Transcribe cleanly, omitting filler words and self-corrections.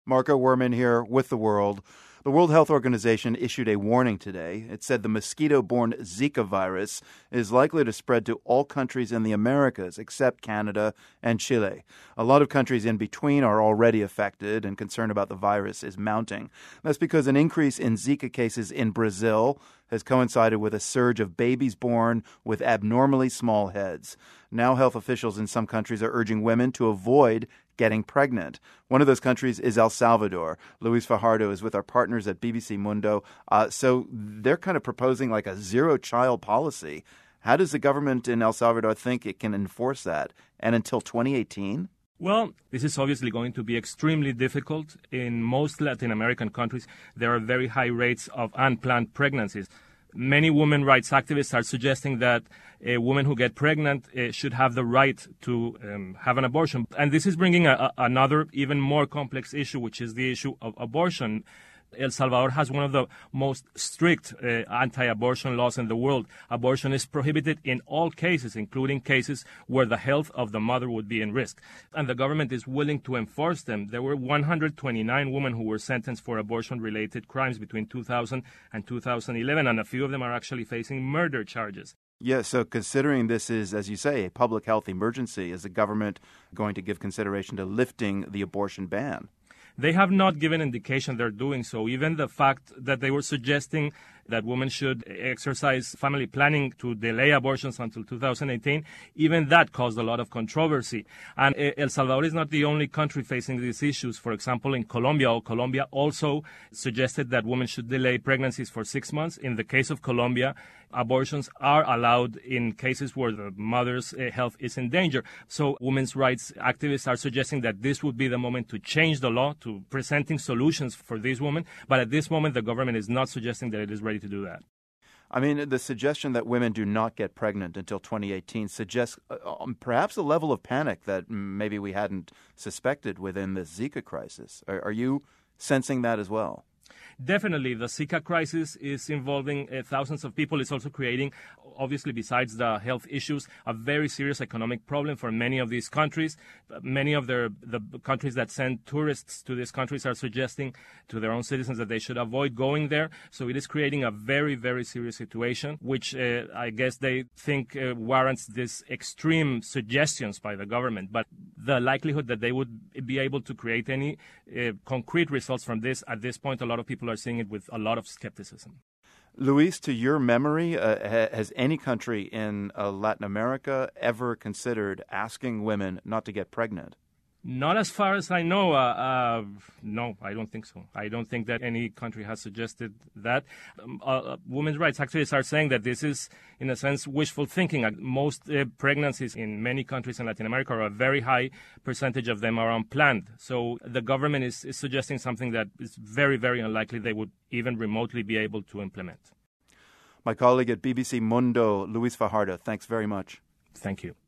Marco Werman here with The World. The World Health Organization issued a warning today. It said the mosquito-borne Zika virus is likely to spread to all countries in the Americas except Canada and Chile. A lot of countries in between are already affected, and concern about the virus is mounting. That's because an increase in Zika cases in Brazil has coincided with a surge of babies born with abnormally small heads. Now health officials in some countries are urging women to avoid getting pregnant. One of those countries is El Salvador. Luis Fajardo is with our partners at BBC Mundo. So they're kind of proposing like a zero-child policy. How does the government in El Salvador think it can enforce that? And until 2018? Well, this is obviously going to be extremely difficult. In most Latin American countries, there are very high rates of unplanned pregnancies. Many women rights activists are suggesting that women who get pregnant should have the right to have an abortion. And this is bringing another even more complex issue, which is the issue of abortion. El Salvador has one of the most strict anti-abortion laws in the world. Abortion is prohibited in all cases, including cases where the health of the mother would be in risk. And the government is willing to enforce them. There were 129 women who were sentenced for abortion-related crimes between 2000 and 2011, and a few of them are actually facing murder charges. Yeah, so considering this is, as you say, a public health emergency, is the government going to give consideration to lifting the abortion ban? They have not given indication they're doing so. Even the fact that they were suggesting that women should exercise family planning to delay abortions until 2018, even that caused a lot of controversy. And El Salvador is not the only country facing these issues. For example, in Colombia also suggested that women should delay pregnancies for 6 months. In the case of Colombia, abortions are allowed in cases where the mother's health is in danger. So women's rights activists are suggesting that this would be the moment to change the law, to presenting solutions for these women. But at this moment, the government is not suggesting that it is ready to do that. I mean, the suggestion that women do not get pregnant until 2018 suggests perhaps a level of panic that maybe we hadn't suspected within the Zika crisis. Are you sensing that as well? Definitely. The Zika crisis is involving thousands of people. It's also creating, obviously, besides the health issues, a very serious economic problem for many of these countries. Many of the countries that send tourists to these countries are suggesting to their own citizens that they should avoid going there. So it is creating a very, very serious situation, which I guess they think warrants these extreme suggestions by the government. But the likelihood that they would be able to create any concrete results from this, at this point, a lot of people are seeing it with a lot of skepticism. Luis, to your memory, has any country in Latin America ever considered asking women not to get pregnant? Not as far as I know. No, I don't think so. I don't think that any country has suggested that. Women's rights activists are saying that this is, in a sense, wishful thinking. Most pregnancies in many countries in Latin America, are a very high percentage of them are unplanned. So the government is suggesting something that is very, very unlikely they would even remotely be able to implement. My colleague at BBC Mundo, Luis Fajardo, thanks very much. Thank you.